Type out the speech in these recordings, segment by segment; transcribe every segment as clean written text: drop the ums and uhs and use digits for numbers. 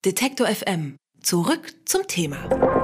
Detektor FM. Zurück zum Thema.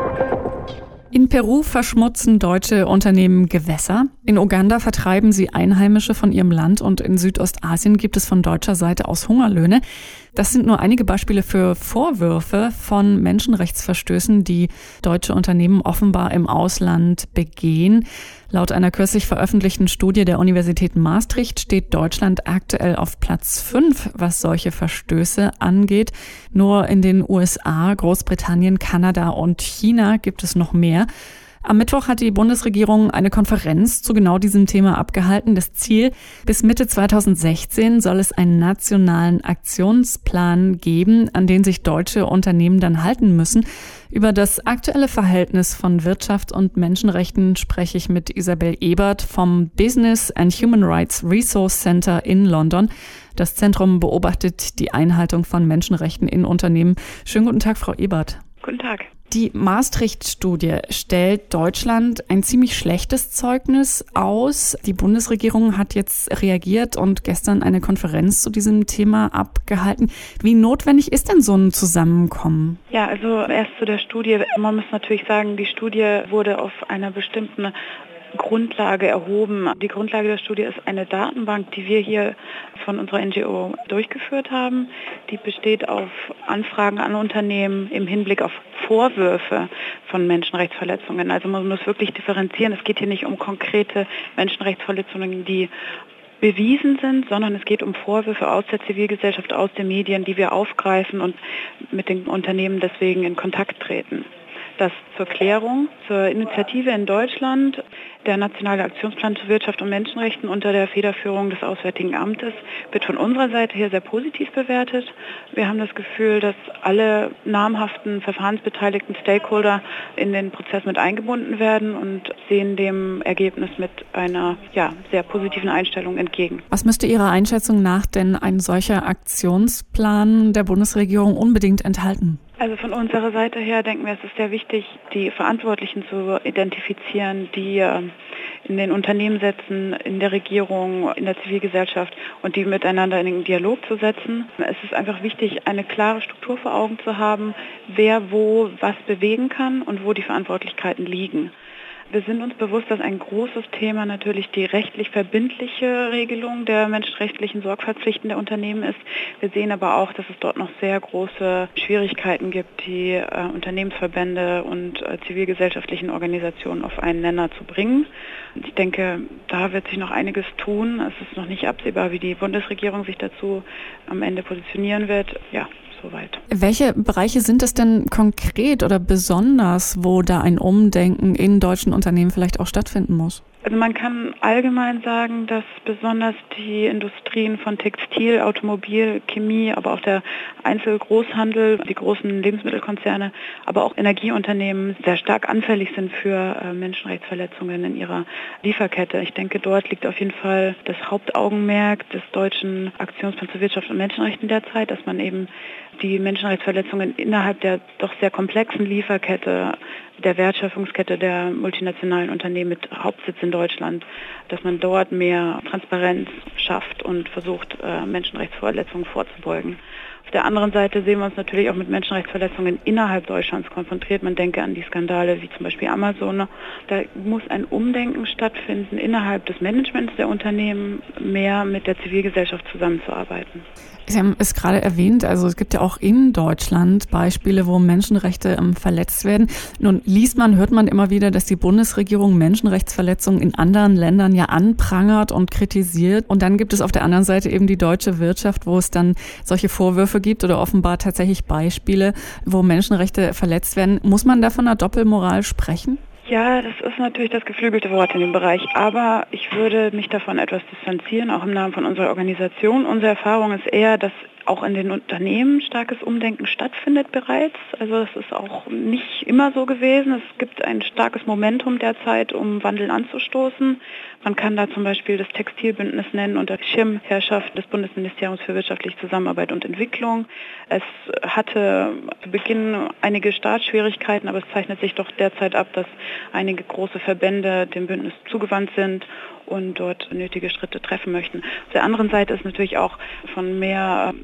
In Peru verschmutzen deutsche Unternehmen Gewässer. In Uganda vertreiben sie Einheimische von ihrem Land und in Südostasien gibt es von deutscher Seite aus Hungerlöhne. Das sind nur einige Beispiele für Vorwürfe von Menschenrechtsverstößen, die deutsche Unternehmen offenbar im Ausland begehen. Laut einer kürzlich veröffentlichten Studie der Universität Maastricht steht Deutschland aktuell auf Platz 5, was solche Verstöße angeht. Nur in den USA, Großbritannien, Kanada und China gibt es noch mehr. Am Mittwoch hat die Bundesregierung eine Konferenz zu genau diesem Thema abgehalten. Das Ziel: bis Mitte 2016 soll es einen nationalen Aktionsplan geben, an den sich deutsche Unternehmen dann halten müssen. Über das aktuelle Verhältnis von Wirtschaft und Menschenrechten spreche ich mit Isabel Ebert vom Business and Human Rights Resource Center in London. Das Zentrum beobachtet die Einhaltung von Menschenrechten in Unternehmen. Schönen guten Tag, Frau Ebert. Guten Tag. Die Maastricht-Studie stellt Deutschland ein ziemlich schlechtes Zeugnis aus. Die Bundesregierung hat jetzt reagiert und gestern eine Konferenz zu diesem Thema abgehalten. Wie notwendig ist denn so ein Zusammenkommen? Ja, also erst zu der Studie. Man muss natürlich sagen, die Studie wurde auf einer bestimmten Grundlage erhoben. Die Grundlage der Studie ist eine Datenbank, die wir hier von unserer NGO durchgeführt haben. Die besteht auf Anfragen an Unternehmen im Hinblick auf Vorwürfe von Menschenrechtsverletzungen. Also man muss wirklich differenzieren. Es geht hier nicht um konkrete Menschenrechtsverletzungen, die bewiesen sind, sondern es geht um Vorwürfe aus der Zivilgesellschaft, aus den Medien, die wir aufgreifen und mit den Unternehmen deswegen in Kontakt treten. Das zur Klärung, zur Initiative in Deutschland. Der Nationale Aktionsplan zu Wirtschaft und Menschenrechten unter der Federführung des Auswärtigen Amtes wird von unserer Seite her sehr positiv bewertet. Wir haben das Gefühl, dass alle namhaften verfahrensbeteiligten Stakeholder in den Prozess mit eingebunden werden und sehen dem Ergebnis mit einer sehr positiven Einstellung entgegen. Was müsste Ihrer Einschätzung nach denn ein solcher Aktionsplan der Bundesregierung unbedingt enthalten? Also von unserer Seite her denken wir, es ist sehr wichtig, die Verantwortlichen zu identifizieren, die in den Unternehmen sitzen, in der Regierung, in der Zivilgesellschaft und die miteinander in den Dialog zu setzen. Es ist einfach wichtig, eine klare Struktur vor Augen zu haben, wer wo was bewegen kann und wo die Verantwortlichkeiten liegen. Wir sind uns bewusst, dass ein großes Thema natürlich die rechtlich verbindliche Regelung der menschenrechtlichen Sorgfaltspflichten der Unternehmen ist. Wir sehen aber auch, dass es dort noch sehr große Schwierigkeiten gibt, die Unternehmensverbände und zivilgesellschaftlichen Organisationen auf einen Nenner zu bringen. Ich denke, da wird sich noch einiges tun. Es ist noch nicht absehbar, wie die Bundesregierung sich dazu am Ende positionieren wird. Ja. Soweit. Welche Bereiche sind es denn konkret oder besonders, wo da ein Umdenken in deutschen Unternehmen vielleicht auch stattfinden muss? Also man kann allgemein sagen, dass besonders die Industrien von Textil, Automobil, Chemie, aber auch der Einzelgroßhandel, die großen Lebensmittelkonzerne, aber auch Energieunternehmen sehr stark anfällig sind für Menschenrechtsverletzungen in ihrer Lieferkette. Ich denke, dort liegt auf jeden Fall das Hauptaugenmerk des deutschen Aktionsplans zur Wirtschaft und Menschenrechten derzeit, dass man eben die Menschenrechtsverletzungen innerhalb der doch sehr komplexen Lieferkette, der Wertschöpfungskette der multinationalen Unternehmen mit Hauptsitz in Deutschland, dass man dort mehr Transparenz schafft und versucht, Menschenrechtsverletzungen vorzubeugen. Auf der anderen Seite sehen wir uns natürlich auch mit Menschenrechtsverletzungen innerhalb Deutschlands konfrontiert. Man denke an die Skandale wie zum Beispiel Amazon. Da muss ein Umdenken stattfinden, innerhalb des Managements der Unternehmen mehr mit der Zivilgesellschaft zusammenzuarbeiten. Sie haben es gerade erwähnt, also es gibt ja auch in Deutschland Beispiele, wo Menschenrechte verletzt werden. Nun hört man immer wieder, dass die Bundesregierung Menschenrechtsverletzungen in anderen Ländern ja anprangert und kritisiert. Und dann gibt es auf der anderen Seite eben die deutsche Wirtschaft, wo es dann solche Vorwürfe gibt oder offenbar tatsächlich Beispiele, wo Menschenrechte verletzt werden. Muss man da von einer Doppelmoral sprechen? Ja, das ist natürlich das geflügelte Wort in dem Bereich, aber ich würde mich davon etwas distanzieren, auch im Namen von unserer Organisation. Unsere Erfahrung ist eher, dass auch in den Unternehmen starkes Umdenken stattfindet bereits. Also es ist auch nicht immer so gewesen. Es gibt ein starkes Momentum derzeit, um Wandel anzustoßen. Man kann da zum Beispiel das Textilbündnis nennen unter Schirmherrschaft des Bundesministeriums für wirtschaftliche Zusammenarbeit und Entwicklung. Es hatte zu Beginn einige Startschwierigkeiten, aber es zeichnet sich doch derzeit ab, dass einige große Verbände dem Bündnis zugewandt sind und dort nötige Schritte treffen möchten. Auf der anderen Seite ist natürlich auch von mehr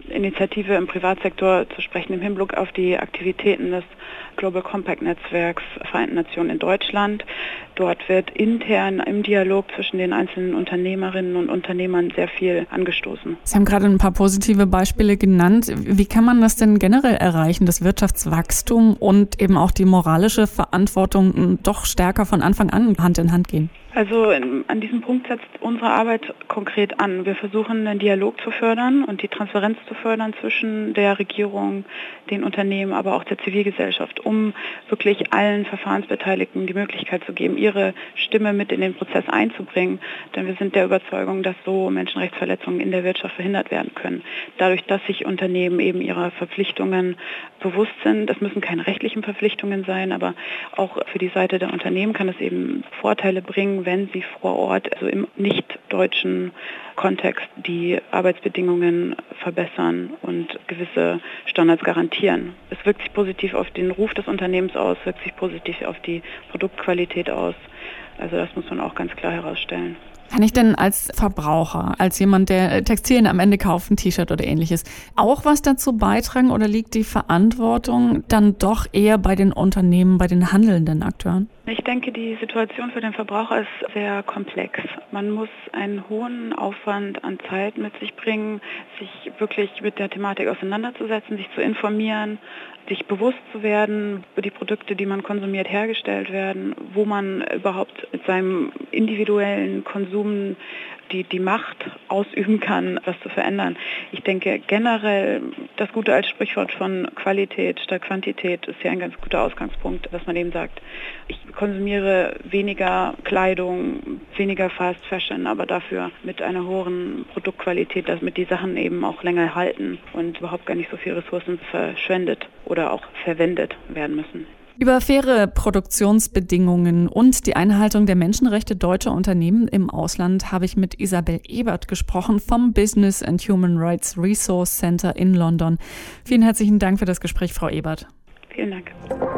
Initiative im Privatsektor zu sprechen im Hinblick auf die Aktivitäten des Global Compact Netzwerks Vereinten Nationen in Deutschland. Dort wird intern im Dialog zwischen den einzelnen Unternehmerinnen und Unternehmern sehr viel angestoßen. Sie haben gerade ein paar positive Beispiele genannt. Wie kann man das denn generell erreichen, das Wirtschaftswachstum und eben auch die moralische Verantwortung doch stärker von Anfang an Hand in Hand gehen? Also an diesem Punkt setzt unsere Arbeit konkret an. Wir versuchen, den Dialog zu fördern und die Transparenz zu fördern zwischen der Regierung, den Unternehmen, aber auch der Zivilgesellschaft, um wirklich allen Verfahrensbeteiligten die Möglichkeit zu geben, ihre Stimme mit in den Prozess einzubringen. Denn wir sind der Überzeugung, dass so Menschenrechtsverletzungen in der Wirtschaft verhindert werden können. Dadurch, dass sich Unternehmen eben ihrer Verpflichtungen bewusst sind. Das müssen keine rechtlichen Verpflichtungen sein, aber auch für die Seite der Unternehmen kann es eben Vorteile bringen, wenn sie vor Ort, also im nicht-deutschen Kontext, die Arbeitsbedingungen verbessern und gewisse Standards garantieren. Es wirkt sich positiv auf den Ruf des Unternehmens aus, wirkt sich positiv auf die Produktqualität aus. Also das muss man auch ganz klar herausstellen. Kann ich denn als Verbraucher, als jemand, der Textilien am Ende kauft, ein T-Shirt oder Ähnliches, auch was dazu beitragen oder liegt die Verantwortung dann doch eher bei den Unternehmen, bei den handelnden Akteuren? Ich denke, die Situation für den Verbraucher ist sehr komplex. Man muss einen hohen Aufwand an Zeit mit sich bringen, sich wirklich mit der Thematik auseinanderzusetzen, sich zu informieren, sich bewusst zu werden, wie die Produkte, die man konsumiert, hergestellt werden, wo man überhaupt mit seinem individuellen Konsum die Macht ausüben kann, was zu verändern. Ich denke generell, das gute alte Sprichwort von Qualität statt Quantität ist ja ein ganz guter Ausgangspunkt, dass man eben sagt, ich konsumiere weniger Kleidung, weniger Fast Fashion, aber dafür mit einer hohen Produktqualität, damit die Sachen eben auch länger halten und überhaupt gar nicht so viel Ressourcen verschwendet oder auch verwendet werden müssen. Über faire Produktionsbedingungen und die Einhaltung der Menschenrechte deutscher Unternehmen im Ausland habe ich mit Isabel Ebert gesprochen vom Business and Human Rights Resource Center in London. Vielen herzlichen Dank für das Gespräch, Frau Ebert. Vielen Dank.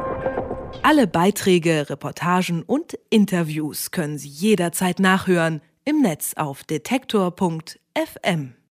Alle Beiträge, Reportagen und Interviews können Sie jederzeit nachhören im Netz auf detektor.fm.